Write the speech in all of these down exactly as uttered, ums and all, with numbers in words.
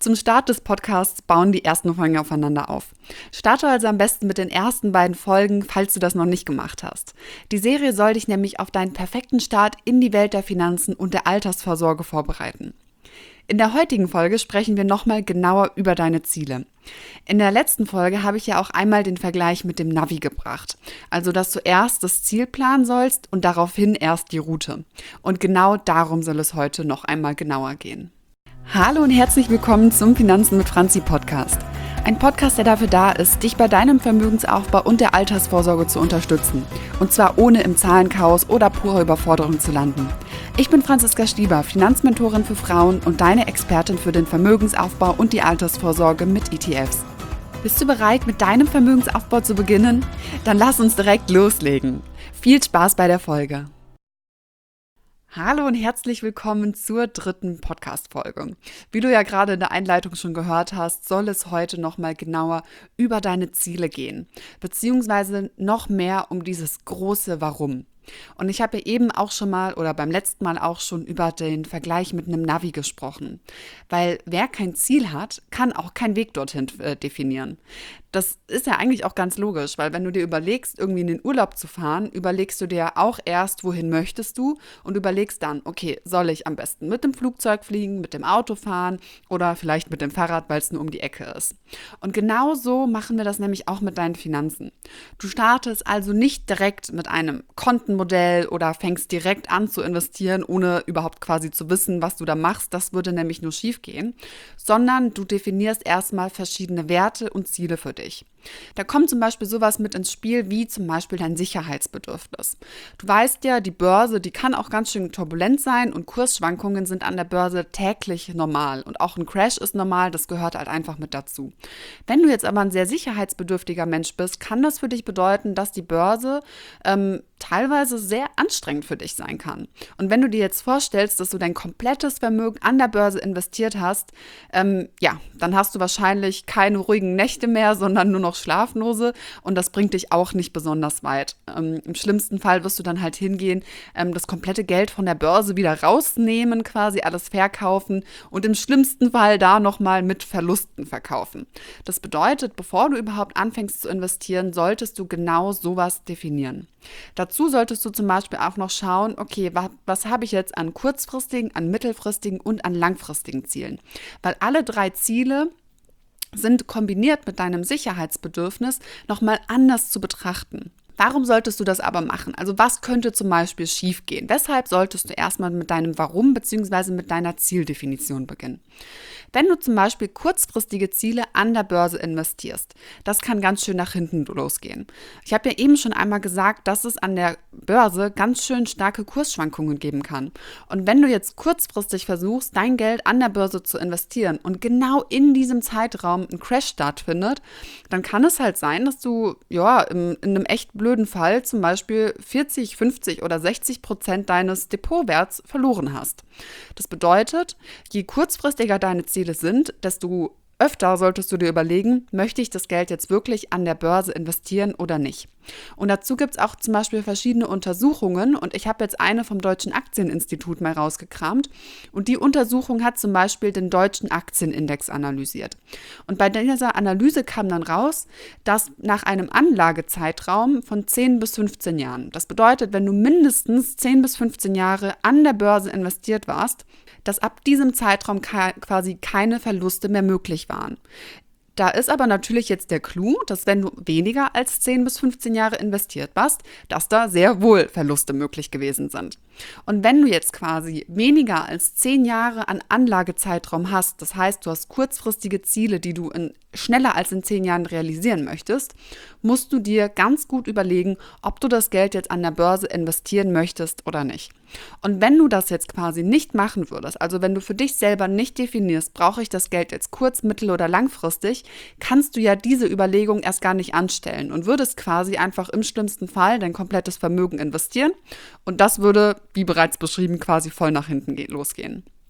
Zum Start des Podcasts bauen die ersten Folgen aufeinander auf. Starte also am besten mit den ersten beiden Folgen, falls du das noch nicht gemacht hast. Die Serie soll dich nämlich auf deinen perfekten Start in die Welt der Finanzen und der Altersvorsorge vorbereiten. In der heutigen Folge sprechen wir nochmal genauer über deine Ziele. In der letzten Folge habe ich ja auch einmal den Vergleich mit dem Navi gebracht. Also, dass du erst das Ziel planen sollst und daraufhin erst die Route. Und genau darum soll es heute noch einmal genauer gehen. Hallo und herzlich willkommen zum Finanzen mit Franzi Podcast. Ein Podcast, der dafür da ist, dich bei deinem Vermögensaufbau und der Altersvorsorge zu unterstützen. Und zwar ohne im Zahlenchaos oder purer Überforderung zu landen. Ich bin Franziska Stieber, Finanzmentorin für Frauen und deine Expertin für den Vermögensaufbau und die Altersvorsorge mit E T Fs. Bist du bereit, mit deinem Vermögensaufbau zu beginnen? Dann lass uns direkt loslegen. Viel Spaß bei der Folge. Hallo und herzlich willkommen zur dritten Podcast-Folge. Wie du ja gerade in der Einleitung schon gehört hast, soll es heute nochmal genauer über deine Ziele gehen, beziehungsweise noch mehr um dieses große Warum. Und ich habe ja eben auch schon mal oder beim letzten Mal auch schon über den Vergleich mit einem Navi gesprochen. Weil wer kein Ziel hat, kann auch keinen Weg dorthin äh, definieren. Das ist ja eigentlich auch ganz logisch, weil wenn du dir überlegst, irgendwie in den Urlaub zu fahren, überlegst du dir auch erst, wohin möchtest du und überlegst dann, okay, soll ich am besten mit dem Flugzeug fliegen, mit dem Auto fahren oder vielleicht mit dem Fahrrad, weil es nur um die Ecke ist. Und genau so machen wir das nämlich auch mit deinen Finanzen. Du startest also nicht direkt mit einem Kontenmodell oder fängst direkt an zu investieren, ohne überhaupt quasi zu wissen, was du da machst. Das würde nämlich nur schief gehen, sondern du definierst erstmal verschiedene Werte und Ziele für dich. Da kommt zum Beispiel sowas mit ins Spiel, wie zum Beispiel dein Sicherheitsbedürfnis. Du weißt ja, die Börse, die kann auch ganz schön turbulent sein und Kursschwankungen sind an der Börse täglich normal. Und auch ein Crash ist normal, das gehört halt einfach mit dazu. Wenn du jetzt aber ein sehr sicherheitsbedürftiger Mensch bist, kann das für dich bedeuten, dass die Börse ähm, teilweise sehr anstrengend für dich sein kann. Und wenn du dir jetzt vorstellst, dass du dein komplettes Vermögen an der Börse investiert hast, ähm, ja, dann hast du wahrscheinlich keine ruhigen Nächte mehr, sondern nur noch schlaflose und das bringt dich auch nicht besonders weit. Ähm, im schlimmsten Fall wirst du dann halt hingehen, ähm, das komplette Geld von der Börse wieder rausnehmen, quasi alles verkaufen und im schlimmsten Fall da nochmal mit Verlusten verkaufen. Das bedeutet, bevor du überhaupt anfängst zu investieren, solltest du genau sowas definieren. Dazu solltest du zum Beispiel auch noch schauen, okay, was, was habe ich jetzt an kurzfristigen, an mittelfristigen und an langfristigen Zielen? Weil alle drei Ziele sind kombiniert mit deinem Sicherheitsbedürfnis nochmal anders zu betrachten. Warum solltest du das aber machen? Also was könnte zum Beispiel schiefgehen? Weshalb solltest du erstmal mit deinem Warum bzw. mit deiner Zieldefinition beginnen? Wenn du zum Beispiel kurzfristige Ziele an der Börse investierst, das kann ganz schön nach hinten losgehen. Ich habe ja eben schon einmal gesagt, dass es an der Börse ganz schön starke Kursschwankungen geben kann. Und wenn du jetzt kurzfristig versuchst, dein Geld an der Börse zu investieren und genau in diesem Zeitraum ein Crash stattfindet, dann kann es halt sein, dass du ja in, in einem echt blöden Fall zum Beispiel vierzig, fünfzig oder sechzig Prozent deines Depotwerts verloren hast. Das bedeutet, je kurzfristiger deine Ziele sind, desto öfter solltest du dir überlegen, möchte ich das Geld jetzt wirklich an der Börse investieren oder nicht. Und dazu gibt es auch zum Beispiel verschiedene Untersuchungen und ich habe jetzt eine vom Deutschen Aktieninstitut mal rausgekramt und die Untersuchung hat zum Beispiel den deutschen Aktienindex analysiert. Und bei dieser Analyse kam dann raus, dass nach einem Anlagezeitraum von zehn bis fünfzehn Jahren, das bedeutet, wenn du mindestens zehn bis fünfzehn Jahre an der Börse investiert warst, dass ab diesem Zeitraum quasi keine Verluste mehr möglich waren. Da ist aber natürlich jetzt der Clou, dass wenn du weniger als zehn bis fünfzehn Jahre investiert warst, dass da sehr wohl Verluste möglich gewesen sind. Und wenn du jetzt quasi weniger als zehn Jahre an Anlagezeitraum hast, das heißt, du hast kurzfristige Ziele, die du in, schneller als in zehn Jahren realisieren möchtest, musst du dir ganz gut überlegen, ob du das Geld jetzt an der Börse investieren möchtest oder nicht. Und wenn du das jetzt quasi nicht machen würdest, also wenn du für dich selber nicht definierst, brauche ich das Geld jetzt kurz-, mittel- oder langfristig, kannst du ja diese Überlegung erst gar nicht anstellen und würdest quasi einfach im schlimmsten Fall dein komplettes Vermögen investieren und das würde, wie bereits beschrieben, quasi voll nach hinten losgehen.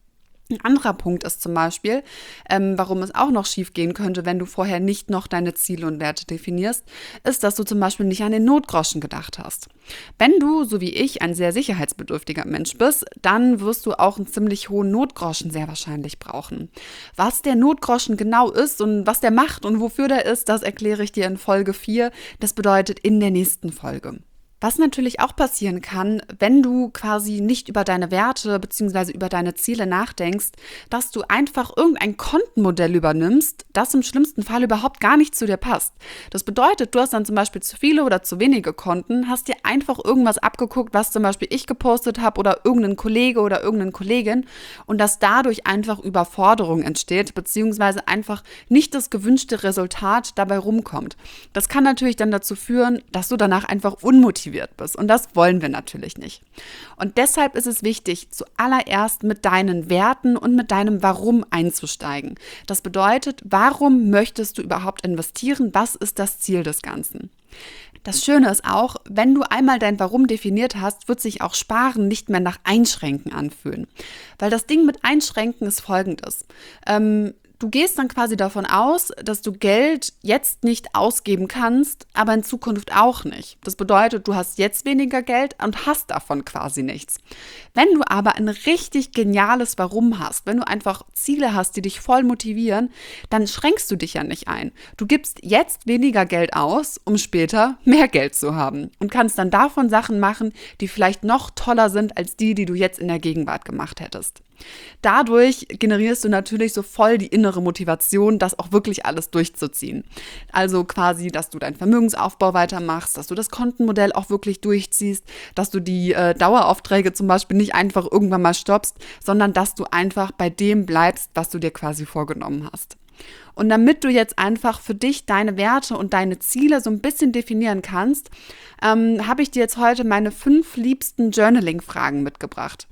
Ein anderer Punkt ist zum Beispiel, ähm, warum es auch noch schief gehen könnte, wenn du vorher nicht noch deine Ziele und Werte definierst, ist, dass du zum Beispiel nicht an den Notgroschen gedacht hast. Wenn du, so wie ich, ein sehr sicherheitsbedürftiger Mensch bist, dann wirst du auch einen ziemlich hohen Notgroschen sehr wahrscheinlich brauchen. Was der Notgroschen genau ist und was der macht und wofür der ist, das erkläre ich dir in Folge vier. Das bedeutet in der nächsten Folge. Was natürlich auch passieren kann, wenn du quasi nicht über deine Werte bzw. über deine Ziele nachdenkst, dass du einfach irgendein Kontenmodell übernimmst, das im schlimmsten Fall überhaupt gar nicht zu dir passt. Das bedeutet, du hast dann zum Beispiel zu viele oder zu wenige Konten, hast dir einfach irgendwas abgeguckt, was zum Beispiel ich gepostet habe oder irgendein Kollege oder irgendeine Kollegin, und dass dadurch einfach Überforderung entsteht bzw. einfach nicht das gewünschte Resultat dabei rumkommt. Das kann natürlich dann dazu führen, dass du danach einfach unmotiviert bist. Und das wollen wir natürlich nicht. Und deshalb ist es wichtig, zuallererst mit deinen Werten und mit deinem Warum einzusteigen. Das bedeutet, warum möchtest du überhaupt investieren? Was ist das Ziel des Ganzen? Das Schöne ist auch, wenn du einmal dein Warum definiert hast, wird sich auch Sparen nicht mehr nach Einschränken anfühlen. Weil das Ding mit Einschränken ist folgendes. Ähm, Du gehst dann quasi davon aus, dass du Geld jetzt nicht ausgeben kannst, aber in Zukunft auch nicht. Das bedeutet, du hast jetzt weniger Geld und hast davon quasi nichts. Wenn du aber ein richtig geniales Warum hast, wenn du einfach Ziele hast, die dich voll motivieren, dann schränkst du dich ja nicht ein. Du gibst jetzt weniger Geld aus, um später mehr Geld zu haben und kannst dann davon Sachen machen, die vielleicht noch toller sind als die, die du jetzt in der Gegenwart gemacht hättest. Dadurch generierst du natürlich so voll die innere Motivation, das auch wirklich alles durchzuziehen. Also quasi, dass du deinen Vermögensaufbau weitermachst, dass du das Kontenmodell auch wirklich durchziehst, dass du die äh, Daueraufträge zum Beispiel nicht einfach irgendwann mal stoppst, sondern dass du einfach bei dem bleibst, was du dir quasi vorgenommen hast. Und damit du jetzt einfach für dich deine Werte und deine Ziele so ein bisschen definieren kannst, ähm, habe ich dir jetzt heute meine fünf liebsten Journaling-Fragen mitgebracht.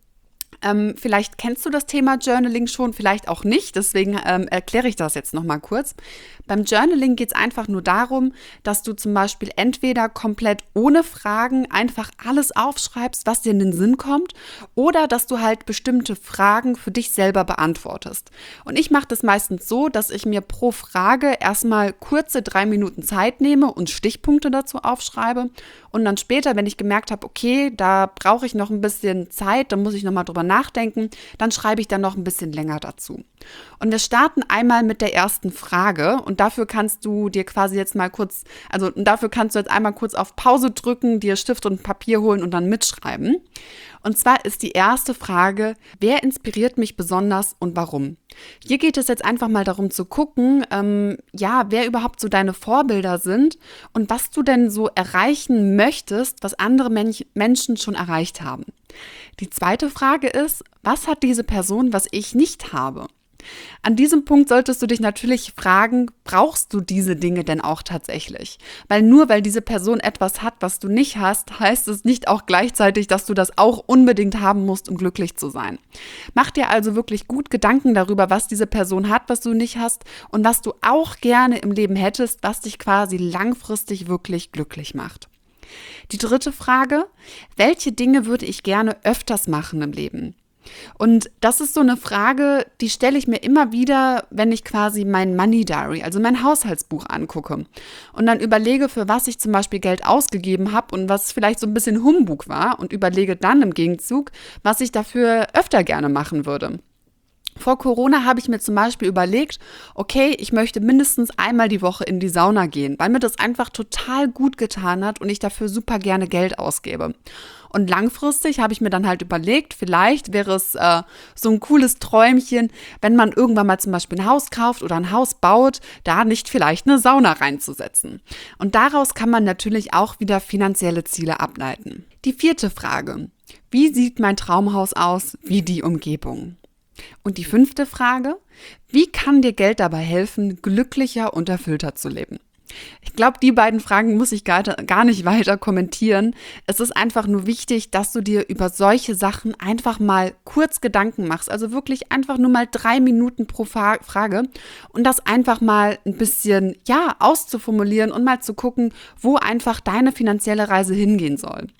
Ähm, vielleicht kennst du das Thema Journaling schon, vielleicht auch nicht, deswegen ähm, erkläre ich das jetzt nochmal kurz. Beim Journaling geht es einfach nur darum, dass du zum Beispiel entweder komplett ohne Fragen einfach alles aufschreibst, was dir in den Sinn kommt, oder dass du halt bestimmte Fragen für dich selber beantwortest. Und ich mache das meistens so, dass ich mir pro Frage erstmal kurze drei Minuten Zeit nehme und Stichpunkte dazu aufschreibe und dann später, wenn ich gemerkt habe, okay, da brauche ich noch ein bisschen Zeit, dann muss ich nochmal drüber nachdenken, dann schreibe ich dann noch ein bisschen länger dazu. Und wir starten einmal mit der ersten Frage und dafür kannst du dir quasi jetzt mal kurz, also dafür kannst du jetzt einmal kurz auf Pause drücken, dir Stift und Papier holen und dann mitschreiben. Und zwar ist die erste Frage, wer inspiriert mich besonders und warum? Hier geht es jetzt einfach mal darum zu gucken, ähm, ja, wer überhaupt so deine Vorbilder sind und was du denn so erreichen möchtest, was andere Mensch, Menschen schon erreicht haben. Die zweite Frage ist, was hat diese Person, was ich nicht habe? An diesem Punkt solltest du dich natürlich fragen, brauchst du diese Dinge denn auch tatsächlich? Weil nur weil diese Person etwas hat, was du nicht hast, heißt es nicht auch gleichzeitig, dass du das auch unbedingt haben musst, um glücklich zu sein. Mach dir also wirklich gut Gedanken darüber, was diese Person hat, was du nicht hast und was du auch gerne im Leben hättest, was dich quasi langfristig wirklich glücklich macht. Die dritte Frage, welche Dinge würde ich gerne öfters machen im Leben? Und das ist so eine Frage, die stelle ich mir immer wieder, wenn ich quasi mein Money Diary, also mein Haushaltsbuch angucke und dann überlege, für was ich zum Beispiel Geld ausgegeben habe und was vielleicht so ein bisschen Humbug war und überlege dann im Gegenzug, was ich dafür öfter gerne machen würde. Vor Corona habe ich mir zum Beispiel überlegt, okay, ich möchte mindestens einmal die Woche in die Sauna gehen, weil mir das einfach total gut getan hat und ich dafür super gerne Geld ausgebe. Und langfristig habe ich mir dann halt überlegt, vielleicht wäre es äh, so ein cooles Träumchen, wenn man irgendwann mal zum Beispiel ein Haus kauft oder ein Haus baut, da nicht vielleicht eine Sauna reinzusetzen. Und daraus kann man natürlich auch wieder finanzielle Ziele ableiten. Die vierte Frage, wie sieht mein Traumhaus aus, wie die Umgebung? Und die fünfte Frage, wie kann dir Geld dabei helfen, glücklicher und erfüllter zu leben? Ich glaube, die beiden Fragen muss ich gar, gar nicht weiter kommentieren. Es ist einfach nur wichtig, dass du dir über solche Sachen einfach mal kurz Gedanken machst. Also wirklich einfach nur mal drei Minuten pro Frage und das einfach mal ein bisschen, ja, auszuformulieren und mal zu gucken, wo einfach deine finanzielle Reise hingehen soll.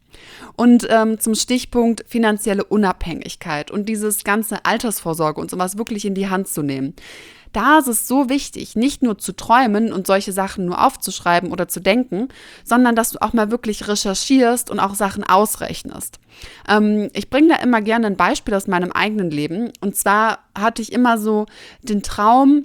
Und ähm, zum Stichpunkt finanzielle Unabhängigkeit und dieses ganze Altersvorsorge und sowas wirklich in die Hand zu nehmen. Da ist es so wichtig, nicht nur zu träumen und solche Sachen nur aufzuschreiben oder zu denken, sondern dass du auch mal wirklich recherchierst und auch Sachen ausrechnest. Ähm, ich bringe da immer gerne ein Beispiel aus meinem eigenen Leben. Und zwar hatte ich immer so den Traum,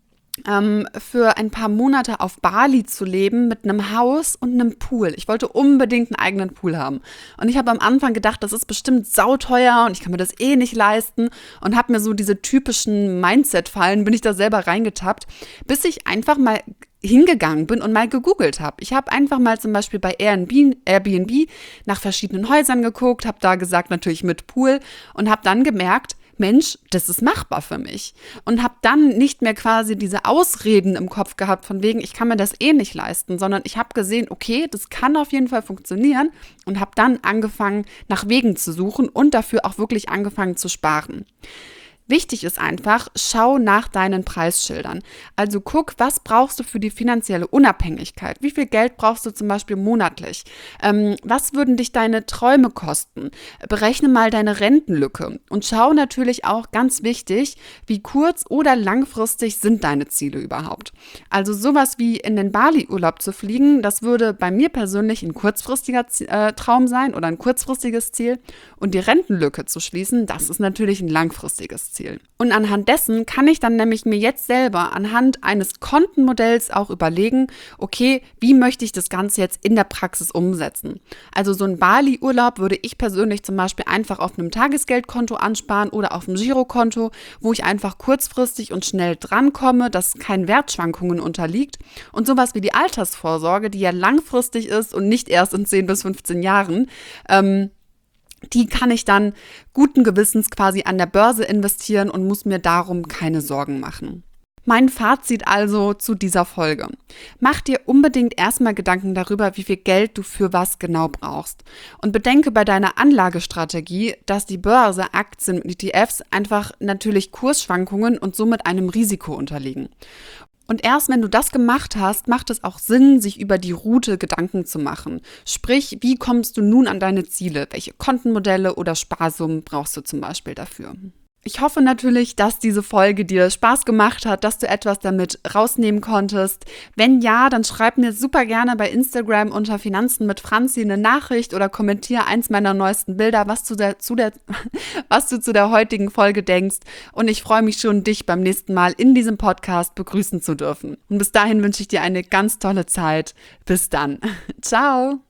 ähm, für ein paar Monate auf Bali zu leben mit einem Haus und einem Pool. Ich wollte unbedingt einen eigenen Pool haben. Und ich habe am Anfang gedacht, das ist bestimmt sauteuer und ich kann mir das eh nicht leisten und habe mir so diese typischen Mindset-Fallen, bin ich da selber reingetappt, bis ich einfach mal hingegangen bin und mal gegoogelt habe. Ich habe einfach mal zum Beispiel bei Airbnb, Airbnb nach verschiedenen Häusern geguckt, habe da gesagt, natürlich mit Pool und habe dann gemerkt, Mensch, das ist machbar für mich. Und habe dann nicht mehr quasi diese Ausreden im Kopf gehabt, von wegen, ich kann mir das eh nicht leisten, sondern ich habe gesehen, okay, das kann auf jeden Fall funktionieren und habe dann angefangen, nach Wegen zu suchen und dafür auch wirklich angefangen zu sparen. Wichtig ist einfach, schau nach deinen Preisschildern. Also guck, was brauchst du für die finanzielle Unabhängigkeit? Wie viel Geld brauchst du zum Beispiel monatlich? Ähm, was würden dich deine Träume kosten? Berechne mal deine Rentenlücke und schau natürlich auch, ganz wichtig, wie kurz- oder langfristig sind deine Ziele überhaupt? Also sowas wie in den Bali-Urlaub zu fliegen, das würde bei mir persönlich ein kurzfristiger äh, Traum sein oder ein kurzfristiges Ziel. Und die Rentenlücke zu schließen, das ist natürlich ein langfristiges Ziel. Und anhand dessen kann ich dann nämlich mir jetzt selber anhand eines Kontenmodells auch überlegen, okay, wie möchte ich das Ganze jetzt in der Praxis umsetzen? Also so ein Bali-Urlaub würde ich persönlich zum Beispiel einfach auf einem Tagesgeldkonto ansparen oder auf einem Girokonto, wo ich einfach kurzfristig und schnell drankomme, das keinen Wertschwankungen unterliegt. Und sowas wie die Altersvorsorge, die ja langfristig ist und nicht erst in zehn bis fünfzehn Jahren, ähm, die kann ich dann guten Gewissens quasi an der Börse investieren und muss mir darum keine Sorgen machen. Mein Fazit also zu dieser Folge. Mach dir unbedingt erstmal Gedanken darüber, wie viel Geld du für was genau brauchst. Und bedenke bei deiner Anlagestrategie, dass die Börse, Aktien und E T Fs einfach natürlich Kursschwankungen und somit einem Risiko unterliegen. Und erst wenn du das gemacht hast, macht es auch Sinn, sich über die Route Gedanken zu machen. Sprich, wie kommst du nun an deine Ziele? Welche Kontenmodelle oder Sparsummen brauchst du zum Beispiel dafür? Ich hoffe natürlich, dass diese Folge dir Spaß gemacht hat, dass du etwas damit rausnehmen konntest. Wenn ja, dann schreib mir super gerne bei Instagram unter Finanzen mit Franzi eine Nachricht oder kommentiere eins meiner neuesten Bilder, was, zu der, zu der, was du zu der heutigen Folge denkst. Und ich freue mich schon, dich beim nächsten Mal in diesem Podcast begrüßen zu dürfen. Und bis dahin wünsche ich dir eine ganz tolle Zeit. Bis dann. Ciao.